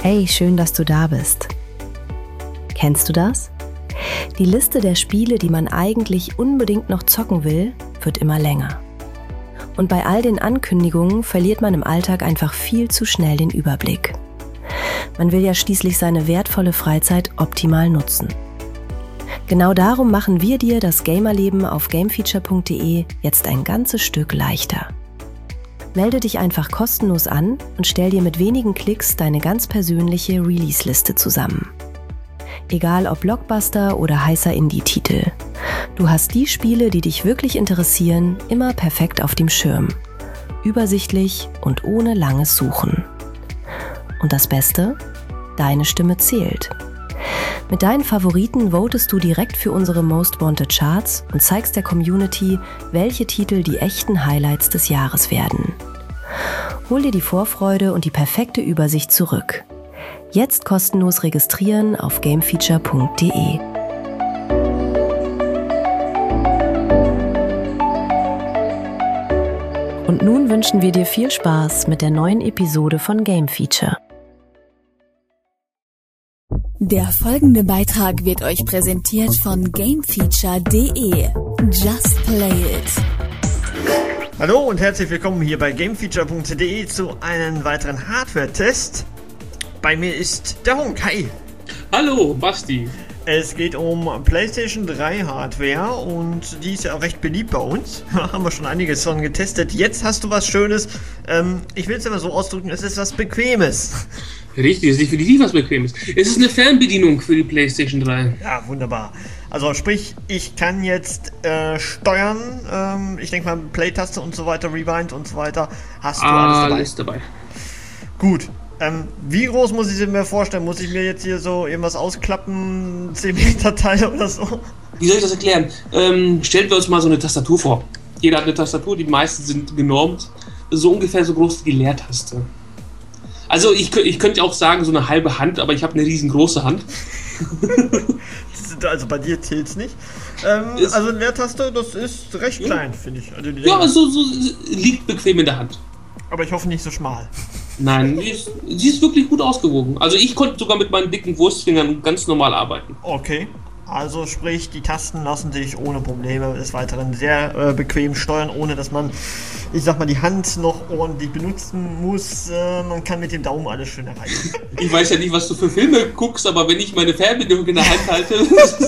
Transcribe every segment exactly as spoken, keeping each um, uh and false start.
Hey, schön, dass du da bist. Kennst du das? Die Liste der Spiele, die man eigentlich unbedingt noch zocken will, wird immer länger. Und bei all den Ankündigungen verliert man im Alltag einfach viel zu schnell den Überblick. Man will ja schließlich seine wertvolle Freizeit optimal nutzen. Genau darum machen wir dir das Gamerleben auf gamefeature punkt de jetzt ein ganzes Stück leichter. Melde dich einfach kostenlos an und stell dir mit wenigen Klicks deine ganz persönliche Release-Liste zusammen. Egal ob Blockbuster oder heißer Indie-Titel. Du hast die Spiele, die dich wirklich interessieren, immer perfekt auf dem Schirm. Übersichtlich und ohne langes Suchen. Und das Beste? Deine Stimme zählt. Mit deinen Favoriten votest du direkt für unsere Most Wanted Charts und zeigst der Community, welche Titel die echten Highlights des Jahres werden. Hol dir die Vorfreude und die perfekte Übersicht zurück. Jetzt kostenlos registrieren auf gamefeature punkt de. Und nun wünschen wir dir viel Spaß mit der neuen Episode von Game Feature. Der folgende Beitrag wird euch präsentiert von gamefeature punkt de. Just play it. Hallo und herzlich willkommen hier bei gamefeature punkt de zu einem weiteren Hardware-Test. Bei mir ist der Hunk. Hi. Hallo, Basti. Es geht um PlayStation drei Hardware und die ist ja auch recht beliebt bei uns. Haben wir schon einiges schon getestet. Jetzt hast du was Schönes. Ähm, ich will es immer so ausdrücken, es ist was Bequemes. Richtig, es ist definitiv was Bequemes. Es ist eine Fernbedienung für die PlayStation drei. Ja, wunderbar. Also sprich, ich kann jetzt äh, steuern. Ähm, ich denke mal, Play-Taste und so weiter, Rewind und so weiter. Hast du alles dabei? Alles dabei. Gut. Ähm, wie groß muss ich mir vorstellen? Muss ich mir jetzt hier so irgendwas ausklappen? zehn Meter Teil oder so? Wie soll ich das erklären? Ähm, stellen wir uns mal so eine Tastatur vor. Jeder hat eine Tastatur, die meisten sind genormt. So ungefähr so groß wie die Leertaste. Also ich, ich könnte auch sagen, so eine halbe Hand, aber ich habe eine riesengroße Hand. Also bei dir zählt es nicht. Ähm, also eine Leertaste, das ist recht ja. klein, finde ich. Also ja, also so liegt bequem in der Hand. Aber ich hoffe nicht so schmal. Nein, sie ist, sie ist wirklich gut ausgewogen. Also ich konnte sogar mit meinen dicken Wurstfingern ganz normal arbeiten. Okay, also sprich, die Tasten lassen sich ohne Probleme des Weiteren sehr äh, bequem steuern, ohne dass man, ich sag mal, die Hand noch ordentlich benutzen muss. Äh, man kann mit dem Daumen alles schön erreichen. Ich weiß ja nicht, was du für Filme guckst, aber wenn ich meine Fernbedienung in der Hand halte...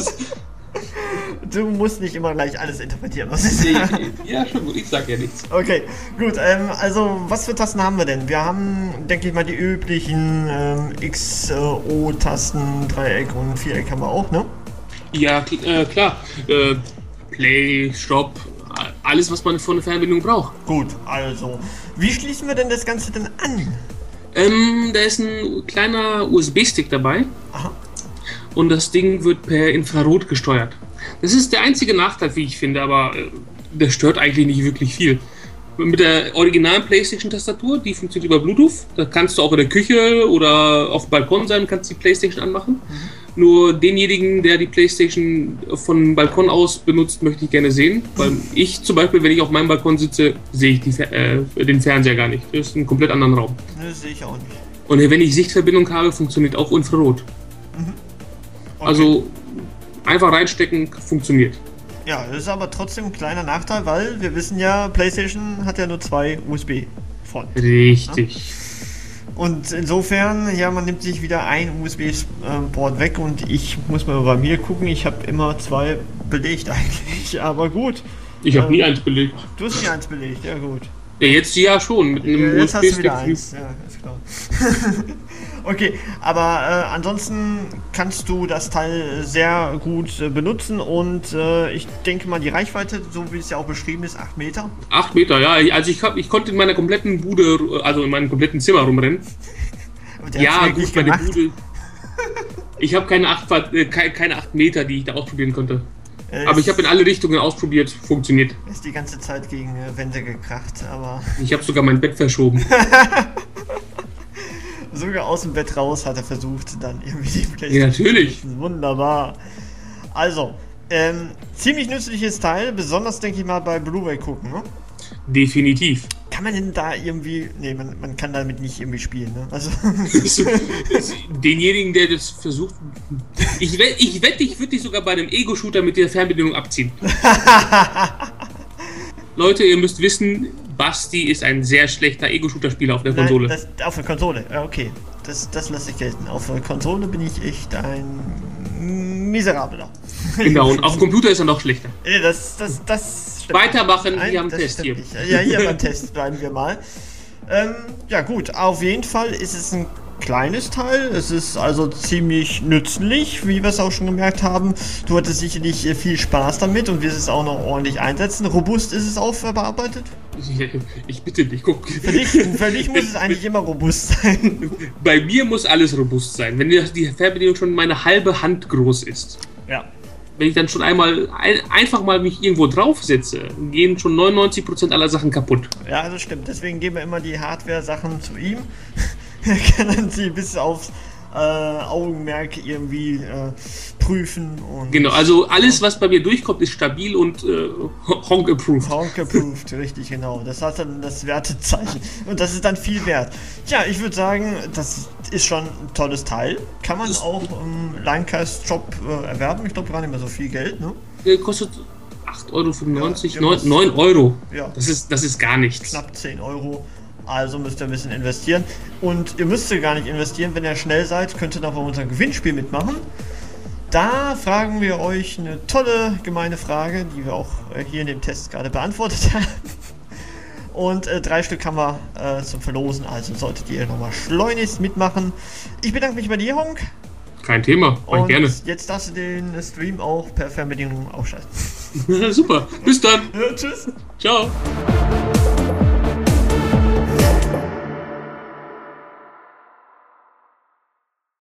Du musst nicht immer gleich alles interpretieren, was ich sage. Ja, schon gut, ich sag ja nichts. Okay, gut, ähm, also was für Tasten haben wir denn? Wir haben, denke ich mal, die üblichen ähm, X, O-Tasten, Dreieck und Viereck haben wir auch, ne? Ja, äh, klar. Äh, Play, Stop, alles, was man für eine Fernbedienung braucht. Gut, also, wie schließen wir denn das Ganze denn an? Ähm, da ist ein kleiner U S B-Stick dabei. Aha. Und das Ding wird per Infrarot gesteuert. Das ist der einzige Nachteil, wie ich finde, aber äh, der stört eigentlich nicht wirklich viel. Mit der originalen PlayStation-Tastatur, die funktioniert über Bluetooth. Da kannst du auch in der Küche oder auf dem Balkon sein und kannst die PlayStation anmachen. Mhm. Nur denjenigen, der die PlayStation von Balkon aus benutzt, möchte ich gerne sehen. Weil ich zum Beispiel, wenn ich auf meinem Balkon sitze, sehe ich die, äh, den Fernseher gar nicht. Das ist ein komplett anderen Raum. Das sehe ich auch nicht. Und wenn ich Sichtverbindung habe, funktioniert auch Infrarot. Mhm. Okay. Also einfach reinstecken, funktioniert. Ja, das ist aber trotzdem ein kleiner Nachteil, weil wir wissen ja, PlayStation hat ja nur zwei U S B von. Richtig. Ja? Und insofern, ja, man nimmt sich wieder ein U S B-Port weg und ich muss mal bei mir gucken, ich habe immer zwei belegt eigentlich, aber gut. Ich habe ähm, nie eins belegt. Du hast nie eins belegt, ja gut. Ja, jetzt ja schon, mit einem ja, jetzt U S B-Stick. Hast du wieder eins. Ja, ist klar. Okay, aber äh, ansonsten kannst du das Teil sehr gut äh, benutzen und äh, ich denke mal, die Reichweite, so wie es ja auch beschrieben ist, acht Meter. acht Meter, ja. Also ich, hab, ich konnte in meiner kompletten Bude, also in meinem kompletten Zimmer rumrennen. Ja, gut, meine Bude. Ich habe keine acht, keine acht Meter, die ich da ausprobieren konnte. Äh, aber ich habe in alle Richtungen ausprobiert, funktioniert. Ist die ganze Zeit gegen äh, Wände gekracht, aber... Ich habe sogar mein Bett verschoben. Sogar aus dem Bett raus hat er versucht, dann irgendwie die PlayStation. Ja, natürlich. Wunderbar. Also, ähm, ziemlich nützliches Teil, besonders denke ich mal bei Blu-ray gucken, ne? Definitiv. Kann man denn da irgendwie... Nee, man, man kann damit nicht irgendwie spielen, ne? Also... Denjenigen, der das versucht... Ich wette, ich, wett, ich würde dich sogar bei einem Ego-Shooter mit der Fernbedienung abziehen. Leute, ihr müsst wissen, Basti ist ein sehr schlechter Ego-Shooter-Spieler auf der Konsole. Nein, das, auf der Konsole, ja, okay. Das, das lasse ich gelten. Auf der Konsole bin ich echt ein Miserabler. Genau, und auf dem Computer ist er noch schlechter. Das, das, das stimmt. Weitermachen, wir haben einen Test hier. Nicht. Ja, hier beim Test bleiben wir mal. Ähm, ja gut, auf jeden Fall ist es ein kleines Teil. Es ist also ziemlich nützlich, wie wir es auch schon gemerkt haben. Du hattest sicherlich viel Spaß damit und wirst es auch noch ordentlich einsetzen. Robust ist es auch verarbeitet? Ich bitte dich, guck. Für dich, für dich muss es eigentlich immer robust sein. Bei mir muss alles robust sein. Wenn die Fernbedienung schon meine halbe Hand groß ist. Ja. Wenn ich dann schon einmal ein, einfach mal mich irgendwo draufsetze, gehen schon neunundneunzig Prozent aller Sachen kaputt. Ja, das stimmt. Deswegen geben wir immer die Hardware-Sachen zu ihm. Er kann dann sie bis aufs äh, Augenmerk irgendwie äh, prüfen. Und genau, also alles, was bei mir durchkommt, ist stabil und äh, Honk-approved. Honk-approved, richtig, genau. Das hat dann das Wertezeichen. Und das ist dann viel wert. Ja, ich würde sagen, das ist schon ein tolles Teil. Kann man auch im Linecast-Shop äh, erwerben. Ich glaube, gar nicht mehr so viel Geld, ne? Der kostet acht Euro fünfundneunzig, ja, neun Euro. Ja. Das ist, das ist gar nichts. Knapp zehn Euro. Also müsst ihr ein bisschen investieren. Und ihr müsst gar nicht investieren, wenn ihr schnell seid, könnt ihr noch bei unserem Gewinnspiel mitmachen. Da fragen wir euch eine tolle, gemeine Frage, die wir auch hier in dem Test gerade beantwortet haben. Und äh, drei Stück haben wir äh, zum Verlosen, also solltet ihr nochmal schleunigst mitmachen. Ich bedanke mich bei dir, Honk. Kein Thema, und gerne. Jetzt darfst du den Stream auch per Fernbedienung ausschalten. Super, bis dann. Ja, tschüss. Ciao.